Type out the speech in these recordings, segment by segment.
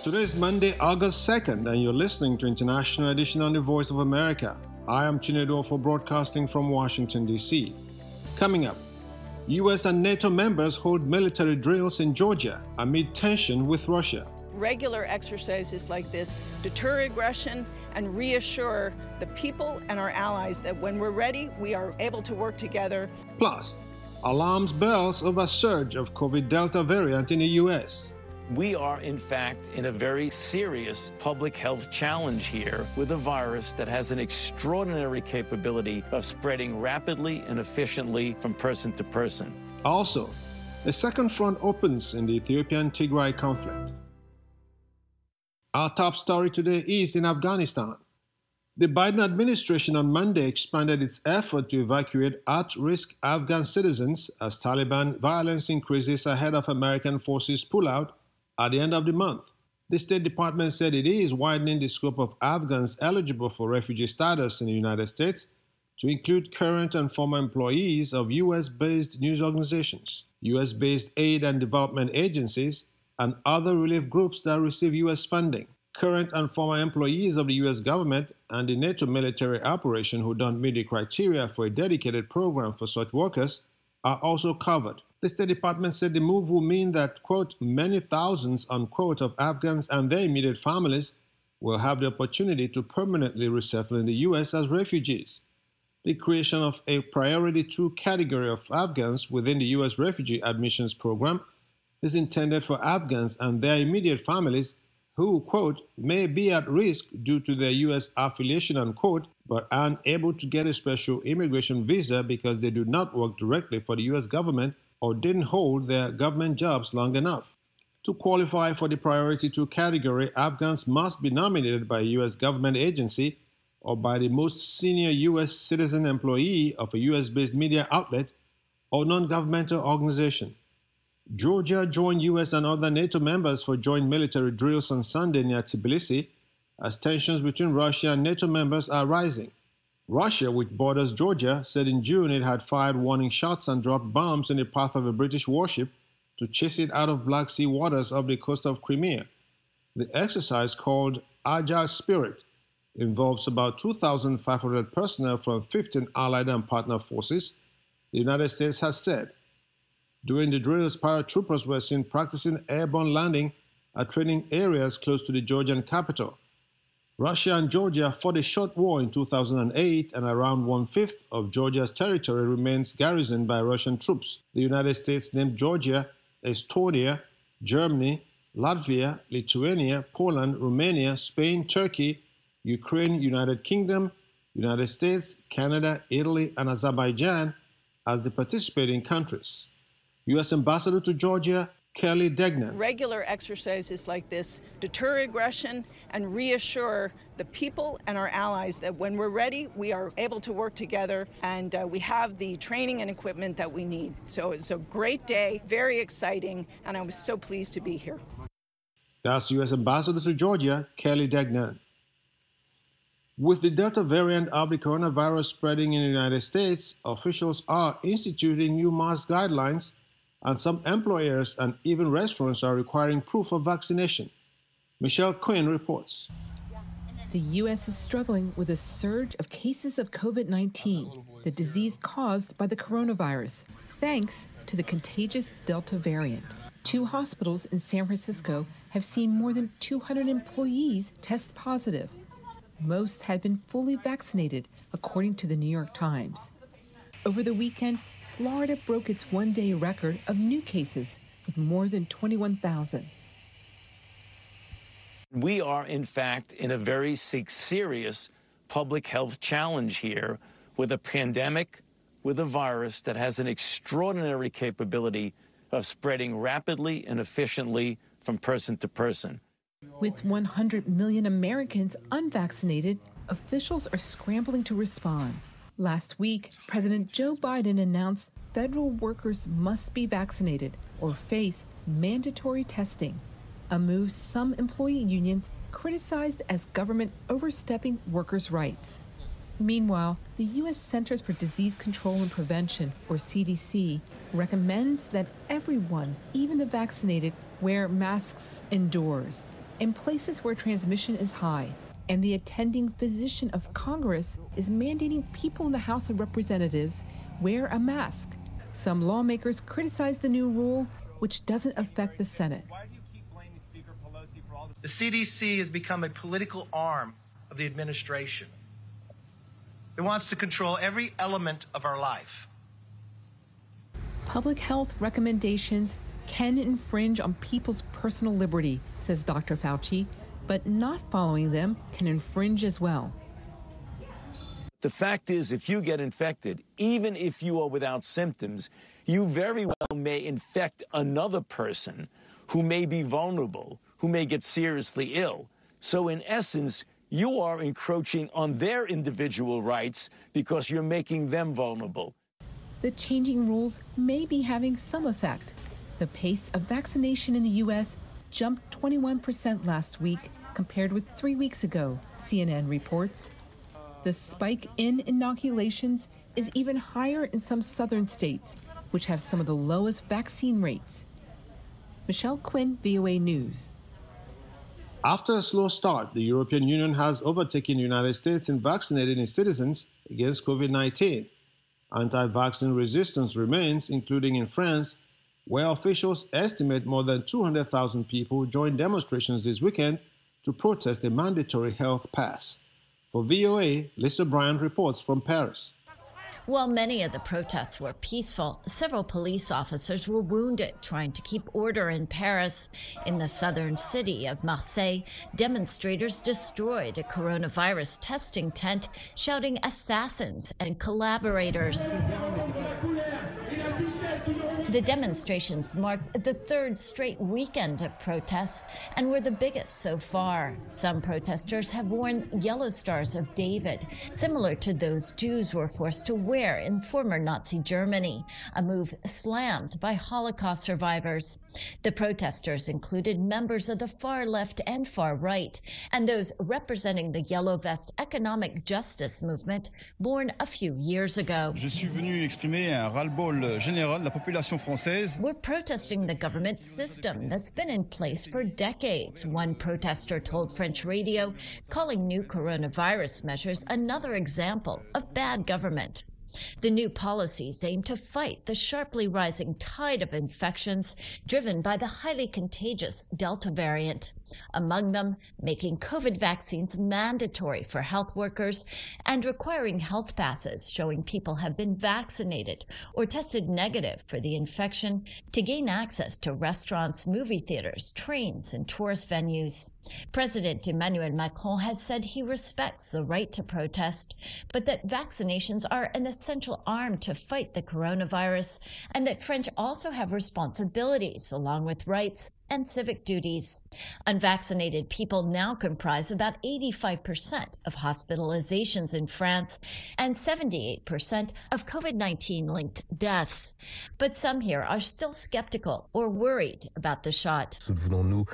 Today is Monday, August 2nd, and you're listening to International Edition on the Voice of America. I am Chinedu for broadcasting from Washington, D.C. Coming up, U.S. and NATO members hold military drills in Georgia amid tension with Russia. Regular exercises like this deter aggression and reassure the people and our allies that when we're ready, we are able to work together. Plus, alarms bells over surge of COVID Delta variant in the U.S. We are, in fact, in a very serious public health challenge here with a virus that has an extraordinary capability of spreading rapidly and efficiently from person to person. Also, a second front opens in the Ethiopian Tigray conflict. Our top story today is in Afghanistan. The Biden administration on Monday expanded its effort to evacuate at-risk Afghan citizens as Taliban violence increases ahead of American forces pullout at the end of the month. The State Department said it is widening the scope of Afghans eligible for refugee status in the United States to include current and former employees of U.S.-based news organizations, U.S.-based aid and development agencies, and other relief groups that receive U.S. funding. Current and former employees of the U.S. government and the NATO military operation who don't meet the criteria for a dedicated program for such workers are also covered. The State Department said the move will mean that, quote, many thousands, unquote, of Afghans and their immediate families will have the opportunity to permanently resettle in the U.S. as refugees. The creation of a Priority 2 category of Afghans within the U.S. refugee admissions program is intended for Afghans and their immediate families who, quote, may be at risk due to their U.S. affiliation, unquote, but aren't able to get a special immigration visa because they do not work directly for the U.S. government or didn't hold their government jobs long enough. To qualify for the Priority 2 category, Afghans must be nominated by a U.S. government agency or by the most senior U.S. citizen employee of a U.S.-based media outlet or non-governmental organization. Georgia joined U.S. and other NATO members for joint military drills on Sunday near Tbilisi as tensions between Russia and NATO members are rising. Russia, which borders Georgia, said in June it had fired warning shots and dropped bombs in the path of a British warship to chase it out of Black Sea waters off the coast of Crimea. The exercise, called Agile Spirit, involves about 2,500 personnel from 15 allied and partner forces, the United States has said. During the drills, paratroopers were seen practicing airborne landing at training areas close to the Georgian capital. Russia and Georgia fought a short war in 2008, and around one-fifth of Georgia's territory remains garrisoned by Russian troops. The United States named Georgia, Estonia, Germany, Latvia, Lithuania, Poland, Romania, Spain, Turkey, Ukraine, United Kingdom, United States, Canada, Italy, and Azerbaijan as the participating countries. U.S. Ambassador to Georgia, Kelly Degnan. Regular exercises like this deter aggression and reassure the people and our allies that when we're ready, we are able to work together and we have the training and equipment that we need. So it's a great day, very exciting, and I was so pleased to be here. That's U.S. Ambassador to Georgia, Kelly Degnan. With the Delta variant of the coronavirus spreading in the United States, officials are instituting new mask guidelines, and some employers and even restaurants are requiring proof of vaccination. Michelle Quinn reports. The U.S. is struggling with a surge of cases of COVID-19, the disease caused by the coronavirus, thanks to the contagious Delta variant. 2 hospitals in San Francisco have seen more than 200 employees test positive. Most had been fully vaccinated, according to the New York Times. Over the weekend, Florida broke its one-day record of new cases with more than 21,000. We are, in fact, in a very serious public health challenge here with a pandemic, with a virus that has an extraordinary capability of spreading rapidly and efficiently from person to person. With 100 million Americans unvaccinated, officials are scrambling to respond. Last week, President Joe Biden announced federal workers must be vaccinated or face mandatory testing, a move some employee unions criticized as government overstepping workers' rights. Meanwhile, the U.S. Centers for Disease Control and Prevention, or CDC, recommends that everyone, even the vaccinated, wear masks indoors. in places where transmission is high, and the attending physician of Congress is mandating people in the House of Representatives wear a mask. Some lawmakers criticize the new rule, which doesn't affect the Senate. The CDC has become a political arm of the administration. It wants to control every element of our life. Public health recommendations can infringe on people's personal liberty, says Dr. Fauci, but not following them can infringe as well. The fact is, if you get infected, even if you are without symptoms, you very well may infect another person who may be vulnerable, who may get seriously ill. So in essence, you are encroaching on their individual rights because you're making them vulnerable. The changing rules may be having some effect. The pace of vaccination in the U.S. jumped 21% last week compared with 3 weeks ago, CNN reports. The spike in inoculations is even higher in some southern states, which have some of the lowest vaccine rates. Michelle Quinn, VOA News. After a slow start, the European Union has overtaken the United States in vaccinating its citizens against COVID-19. Anti-vaccine resistance remains, including in France, where officials estimate more than 200,000 people joined demonstrations this weekend to protest a mandatory health pass. For VOA, Lisa Bryant reports from Paris. While many of the protests were peaceful, several police officers were wounded trying to keep order in Paris. In the southern city of Marseille, demonstrators destroyed a coronavirus testing tent, shouting assassins and collaborators. The demonstrations marked the third straight weekend of protests and were the biggest so far. Some protesters have worn yellow stars of David, similar to those Jews were forced to wear in former Nazi Germany, a move slammed by Holocaust survivors. The protesters included members of the far left and far right, and those representing the Yellow Vest economic justice movement born a few years ago. Je suis venu exprimer un ras-le-bol général de la population française. We're protesting the government system that's been in place for decades, one protester told French radio, calling new coronavirus measures another example of bad government. The new policies aim to fight the sharply rising tide of infections driven by the highly contagious Delta variant. Among them, making COVID vaccines mandatory for health workers and requiring health passes showing people have been vaccinated or tested negative for the infection to gain access to restaurants, movie theaters, trains, and tourist venues. President Emmanuel Macron has said he respects the right to protest, but that vaccinations are an essential arm to fight the coronavirus, and that French also have responsibilities along with rights and civic duties. Unvaccinated people now comprise about 85% of hospitalizations in France and 78% of COVID-19 linked deaths. But some here are still skeptical or worried about the shot. Souvenons-nous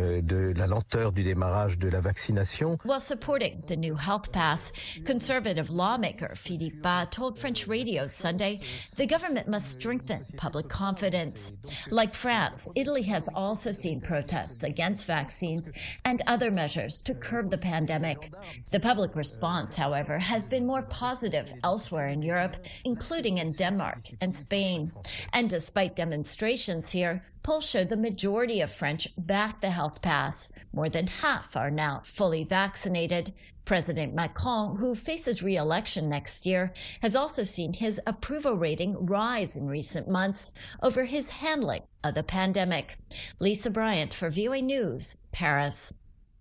de la lenteur du démarrage de la vaccination. While supporting the new health pass, conservative lawmaker Philippe Bas told French radio Sunday the government must strengthen public confidence. Like France, Italy has also seen protests against vaccines and other measures to curb the pandemic. The public response, however, has been more positive elsewhere in Europe, including in Denmark and Spain. And despite demonstrations here, polls show the majority of French back the health pass. More than half are now fully vaccinated. President Macron, who faces re-election next year, has also seen his approval rating rise in recent months over his handling of the pandemic. Lisa Bryant for VOA News, Paris.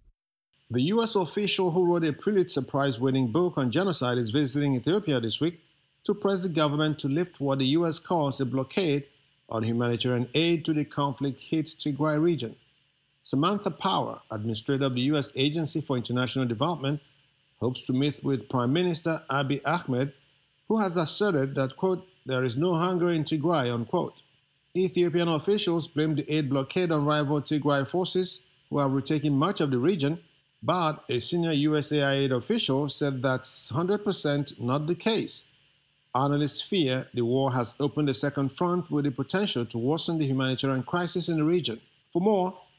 The U.S. official who wrote a Pulitzer Prize-winning book on genocide is visiting Ethiopia this week to press the government to lift what the U.S. calls a blockade on humanitarian aid to the conflict-hit Tigray region. Samantha Power, administrator of the U.S. Agency for International Development, hopes to meet with Prime Minister Abiy Ahmed, who has asserted that, quote, there is no hunger in Tigray, unquote. Ethiopian officials blame the aid blockade on rival Tigray forces, who have retaken much of the region, but a senior USAID official said that's 100% not the case. Analysts fear the war has opened a second front with the potential to worsen the humanitarian crisis in the region. For more,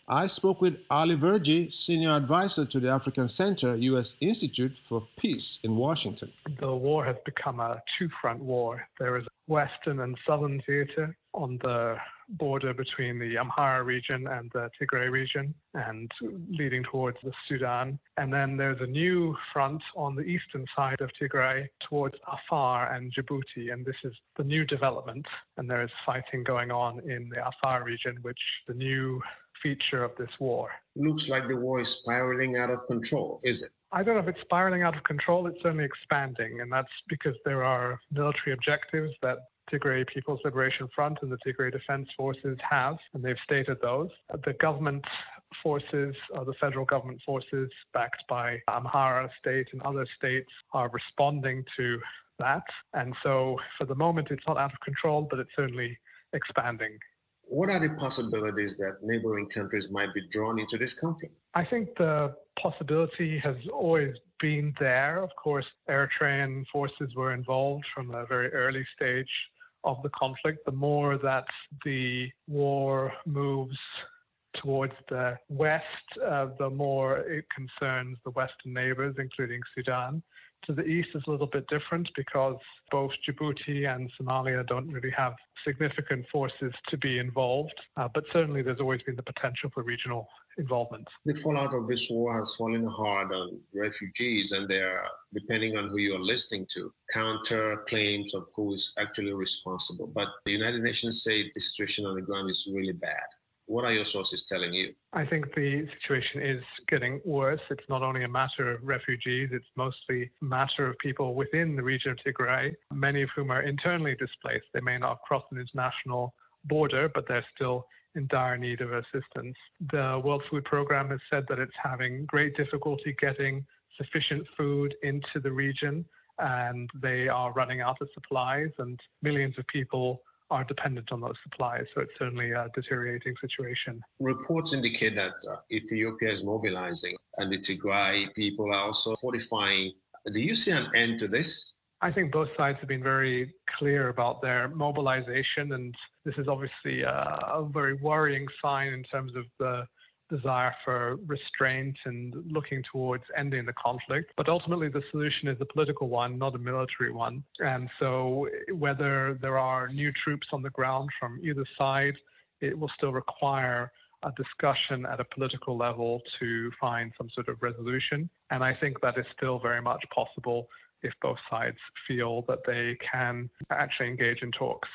I spoke with Ali Verji, Senior Advisor to the African Center, U.S. Institute for Peace in Washington. The war has become a two-front war. There is a western and southern theater on the border between the Amhara region and the Tigray region and leading towards the Sudan. And then there's a new front on the eastern side of Tigray towards Afar and Djibouti. And this is the new development. And there is fighting going on in the Afar region, which is the new feature of this war. Looks like the war is spiraling out of control, is it? I don't know if it's spiraling out of control. It's certainly expanding. And that's because there are military objectives that Tigray People's Liberation Front and the Tigray Defense Forces have, and they've stated those. The government forces, the federal government forces backed by Amhara state and other states are responding to that. And so for the moment, it's not out of control, but it's certainly expanding. What are the possibilities that neighboring countries might be drawn into this conflict? I think the possibility has always been there. Of course, Eritrean forces were involved from a very early stage of the conflict. The more that the war moves towards the west, the more it concerns the western neighbors, including Sudan. To the east is a little bit different because both Djibouti and Somalia don't really have significant forces to be involved, but certainly there's always been the potential for regional involvement. The fallout of this war has fallen hard on refugees, and they're, depending on who you're listening to, counter claims of who is actually responsible. But the United Nations say the situation on the ground is really bad. What are your sources telling you? I think the situation is getting worse. It's not only a matter of refugees, it's mostly a matter of people within the region of Tigray, many of whom are internally displaced. They may not cross an international border, but they're still in dire need of assistance. The World Food Programme has said that it's having great difficulty getting sufficient food into the region, and they are running out of supplies, and millions of people are dependent on those supplies. So it's certainly a deteriorating situation. Reports indicate that Ethiopia is mobilizing and the Tigray people are also fortifying. Do you see an end to this? I think both sides have been very clear about their mobilization, and this is obviously a very worrying sign in terms of the desire for restraint and looking towards ending the conflict. But ultimately, the solution is a political one, not a military one. And so whether there are new troops on the ground from either side, it will still require a discussion at a political level to find some sort of resolution. And I think that is still very much possible if both sides feel that they can actually engage in talks.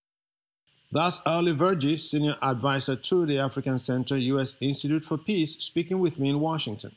That's Ali Verji, Senior Advisor to the African Center, U.S. Institute for Peace, speaking with me in Washington.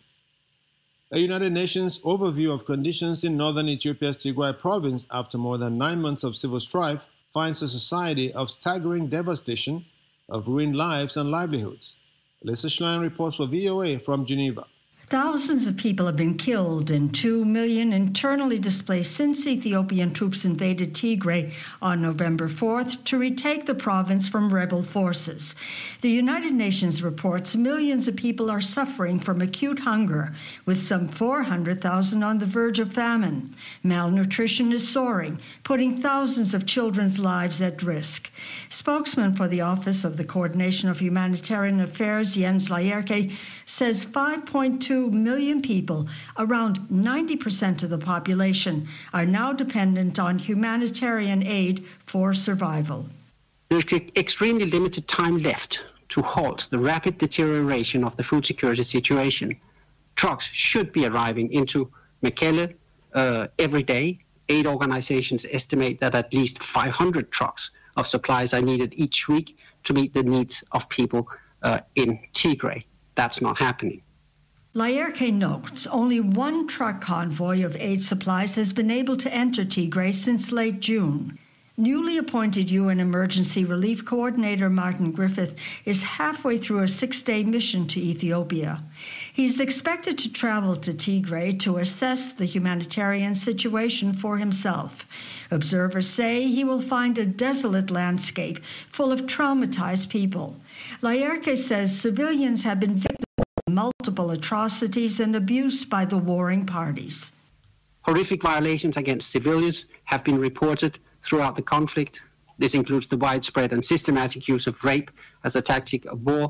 A United Nations overview of conditions in northern Ethiopia's Tigray province after more than 9 months of civil strife finds a society of staggering devastation, of ruined lives and livelihoods. Lisa Schlein reports for VOA from Geneva. Thousands of people have been killed and 2 million internally displaced since Ethiopian troops invaded Tigray on November 4th to retake the province from rebel forces. The United Nations reports millions of people are suffering from acute hunger, with some 400,000 on the verge of famine. Malnutrition is soaring, putting thousands of children's lives at risk. Spokesman for the Office of the Coordination of Humanitarian Affairs, Jens Laerke, says 5.2 million people, around 90% of the population, are now dependent on humanitarian aid for survival. There's extremely limited time left to halt the rapid deterioration of the food security situation. Trucks should be arriving into Mekelle every day. Aid organizations estimate that at least 500 trucks of supplies are needed each week to meet the needs of people in Tigray. That's not happening. Laerke notes only one truck convoy of aid supplies has been able to enter Tigray since late June. Newly appointed UN Emergency Relief Coordinator Martin Griffith is halfway through a 6-day mission to Ethiopia. He's expected to travel to Tigray to assess the humanitarian situation for himself. Observers say he will find a desolate landscape full of traumatized people. Laerke says civilians have been victims of multiple atrocities and abuse by the warring parties. Horrific violations against civilians have been reported throughout the conflict. This includes the widespread and systematic use of rape as a tactic of war,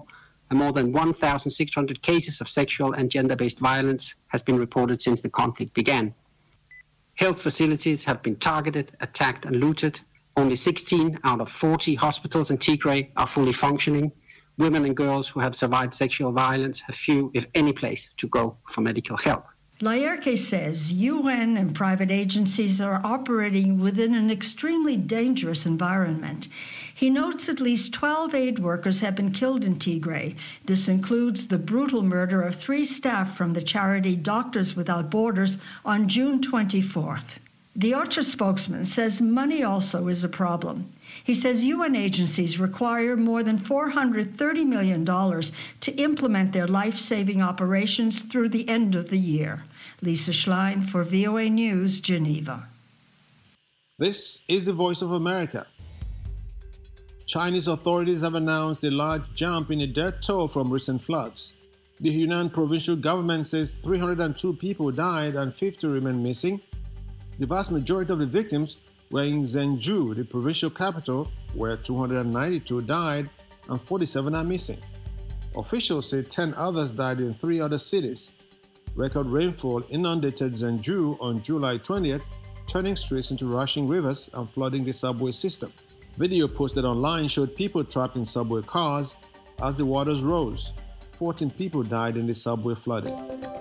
and more than 1,600 cases of sexual and gender-based violence has been reported since the conflict began. Health facilities have been targeted, attacked, and looted. Only 16 out of 40 hospitals in Tigray are fully functioning. Women and girls who have survived sexual violence have few, if any, place to go for medical help. Laerke says UN and private agencies are operating within an extremely dangerous environment. He notes at least 12 aid workers have been killed in Tigray. This includes the brutal murder of 3 staff from the charity Doctors Without Borders on June 24th. The OCHA spokesman says money also is a problem. He says UN agencies require more than $430 million to implement their life-saving operations through the end of the year. Lisa Schlein for VOA News, Geneva. This is the Voice of America. Chinese authorities have announced a large jump in the death toll from recent floods. The Yunnan provincial government says 302 people died and 50 remain missing. The vast majority of the victims were in Zhengzhou, the provincial capital, where 292 died and 47 are missing. Officials say 10 others died in 3 other cities. Record rainfall inundated Zhengzhou on July 20th, turning streets into rushing rivers and flooding the subway system. Video posted online showed people trapped in subway cars as the waters rose. 14 people died in the subway flooding.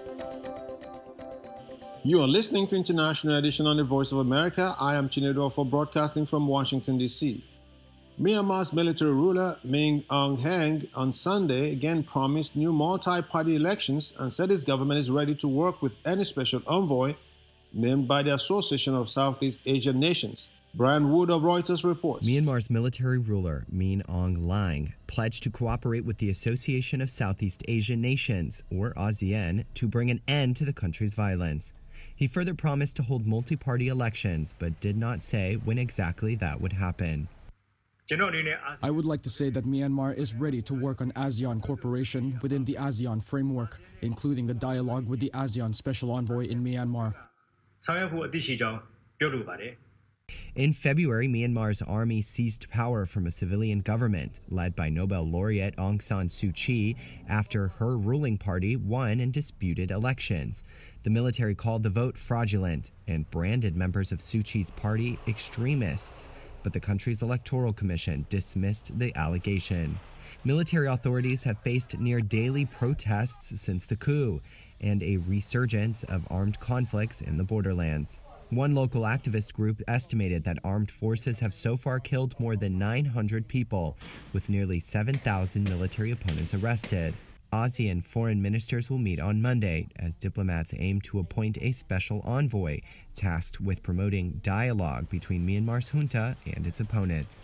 You are listening to International Edition on the Voice of America. I am Chinedu for broadcasting from Washington, D.C. Myanmar's military ruler Min Aung Hlaing on Sunday again promised new multi-party elections and said his government is ready to work with any special envoy named by the Association of Southeast Asian Nations. Brian Wood of Reuters reports. Myanmar's military ruler, Min Aung Hlaing, pledged to cooperate with the Association of Southeast Asian Nations, or ASEAN, to bring an end to the country's violence. He further promised to hold multi-party elections, but did not say when exactly that would happen. I would like to say that Myanmar is ready to work on ASEAN cooperation within the ASEAN framework, including the dialogue with the ASEAN Special Envoy in Myanmar. In February, Myanmar's army seized power from a civilian government led by Nobel laureate Aung San Suu Kyi after her ruling party won in disputed elections. The military called the vote fraudulent and branded members of Suu Kyi's party extremists, but the country's electoral commission dismissed the allegation. Military authorities have faced near daily protests since the coup and a resurgence of armed conflicts in the borderlands. One local activist group estimated that armed forces have so far killed more than 900 people, with nearly 7,000 military opponents arrested. ASEAN foreign ministers will meet on Monday as diplomats aim to appoint a special envoy tasked with promoting dialogue between Myanmar's junta and its opponents.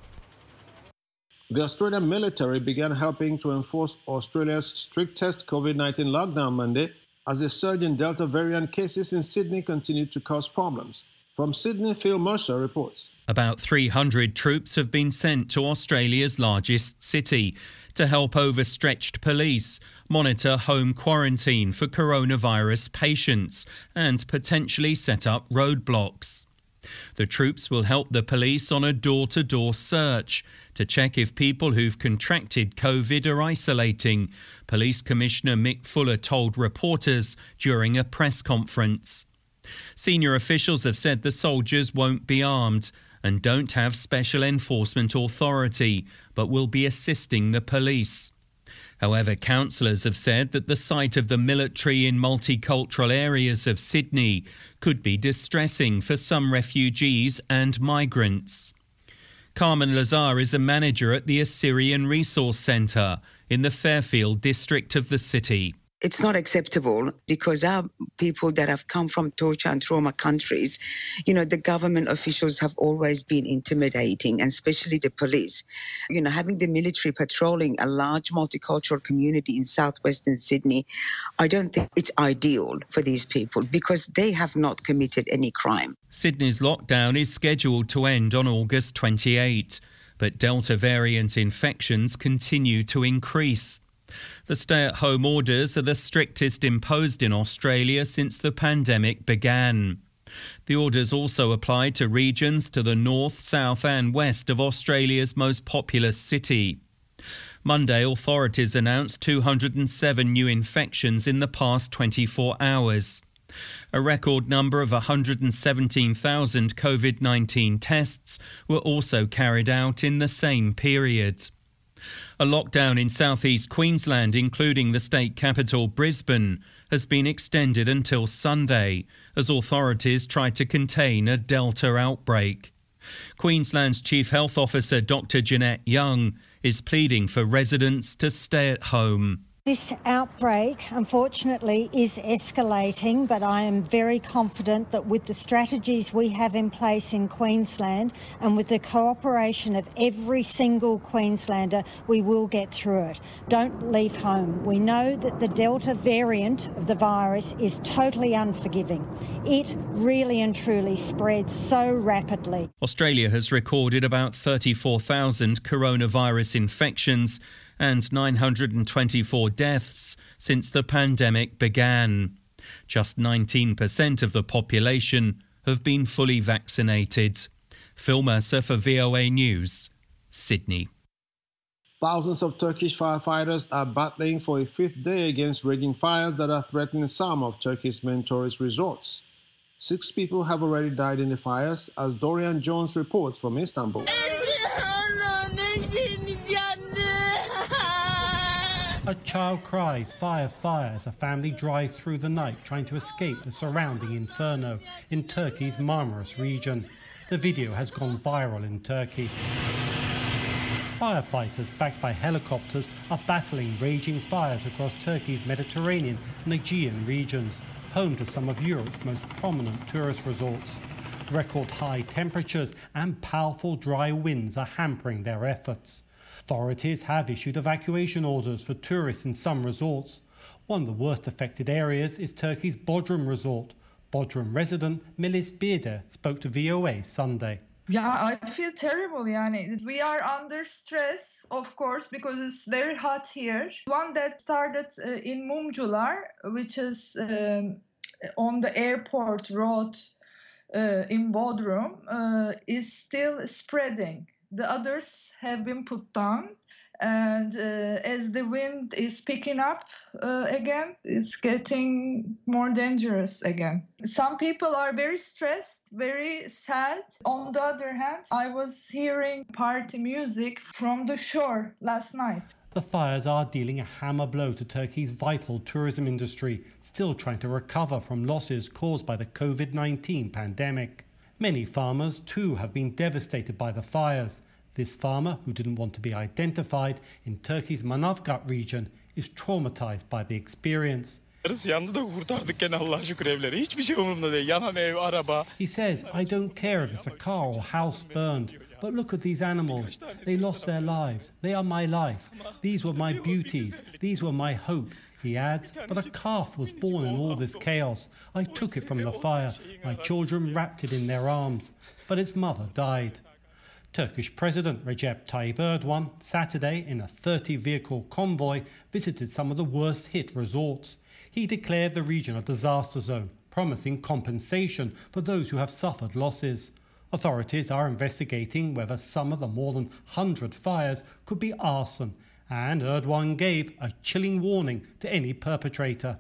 The Australian military began helping to enforce Australia's strictest COVID-19 lockdown Monday as a surge in Delta variant cases in Sydney continued to cause problems. From Sydney, Phil Mercer reports. About 300 troops have been sent to Australia's largest city to help overstretched police monitor home quarantine for coronavirus patients and potentially set up roadblocks. The troops will help the police on a door-to-door search to check if people who've contracted COVID are isolating, Police Commissioner Mick Fuller told reporters during a press conference. Senior officials have said the soldiers won't be armed and don't have special enforcement authority, but will be assisting the police. However, councillors have said that the sight of the military in multicultural areas of Sydney could be distressing for some refugees and migrants. Carmen Lazar is a manager at the Assyrian Resource Centre in the Fairfield district of the city. It's not acceptable because our people that have come from torture and trauma countries, the government officials have always been intimidating, and especially the police. Having the military patrolling a large multicultural community in southwestern Sydney, I don't think it's ideal for these people because they have not committed any crime. Sydney's lockdown is scheduled to end on August 28, but Delta variant infections continue to increase. The stay-at-home orders are the strictest imposed in Australia since the pandemic began. The orders also apply to regions to the north, south and west of Australia's most populous city. Monday, authorities announced 207 new infections in the past 24 hours. A record number of 117,000 COVID-19 tests were also carried out in the same period. A lockdown in southeast Queensland, including the state capital Brisbane, has been extended until Sunday as authorities try to contain a Delta outbreak. Queensland's Chief Health Officer Dr. Jeanette Young is pleading for residents to stay at home. This outbreak, unfortunately, is escalating, but I am very confident that with the strategies we have in place in Queensland and with the cooperation of every single Queenslander, we will get through it. Don't leave home. We know that the Delta variant of the virus is totally unforgiving. It really and truly spreads so rapidly. Australia has recorded about 34,000 coronavirus infections and 924 deaths since the pandemic began. Just 19% of the population have been fully vaccinated. Phil Mercer for VOA News, Sydney. Thousands of Turkish firefighters are battling for a fifth day against raging fires that are threatening some of Turkey's main tourist resorts. 6 people have already died in the fires, as Dorian Jones reports from Istanbul. A child cries, fire, fire, as a family drives through the night trying to escape the surrounding inferno in Turkey's Marmaris region. The video has gone viral in Turkey. Firefighters, backed by helicopters, are battling raging fires across Turkey's Mediterranean and Aegean regions, home to some of Europe's most prominent tourist resorts. Record high temperatures and powerful dry winds are hampering their efforts. Authorities have issued evacuation orders for tourists in some resorts. One of the worst affected areas is Turkey's Bodrum resort. Bodrum resident Melis Birde spoke to VOA Sunday. Yeah, I feel terrible. We are under stress, of course, because it's very hot here. One that started in Mumcular, which is on the airport road in Bodrum, is still spreading. The others have been put down, and as the wind is picking up again, it's getting more dangerous again. Some people are very stressed, very sad. On the other hand, I was hearing party music from the shore last night. The fires are dealing a hammer blow to Turkey's vital tourism industry, still trying to recover from losses caused by the COVID-19 pandemic. Many farmers, too, have been devastated by the fires. This farmer, who didn't want to be identified, in Turkey's Manavgat region, is traumatized by the experience. He says, I don't care if it's a car or house burned, but look at these animals. They lost their lives. They are my life. These were my beauties. These were my hope. He adds, but a calf was born in all this chaos. I took it from the fire. My children wrapped it in their arms, but its mother died. Turkish President Recep Tayyip Erdogan, Saturday, in a 30-vehicle convoy, visited some of the worst-hit resorts. He declared the region a disaster zone, promising compensation for those who have suffered losses. Authorities are investigating whether some of the more than 100 fires could be arson, and Erdogan gave a chilling warning to any perpetrator.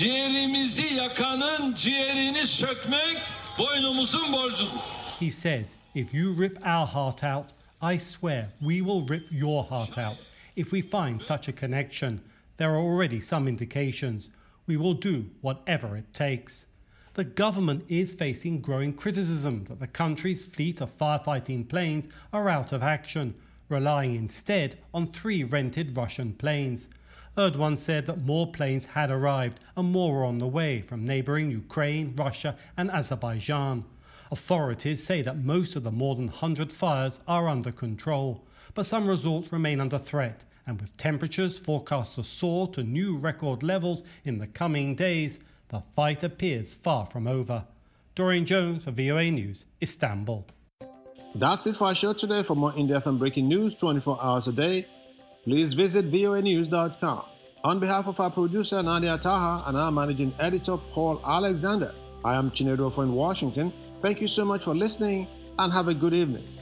He says, if you rip our heart out, I swear we will rip your heart out. If we find such a connection, there are already some indications. We will do whatever it takes. The government is facing growing criticism that the country's fleet of firefighting planes are out of action, relying instead on 3 rented Russian planes. Erdogan said that more planes had arrived and more were on the way from neighbouring Ukraine, Russia and Azerbaijan. Authorities say that most of the more than 100 fires are under control, but some resorts remain under threat, and with temperatures forecast to soar to new record levels in the coming days, the fight appears far from over. Dorian Jones for VOA News, Istanbul. That's it for our show today. For more in-depth and breaking news 24 hours a day, please visit voanews.com. On behalf of our producer Nadia Taha and our managing editor Paul Alexander, I am Chinedu in Washington. Thank you so much for listening and have a good evening.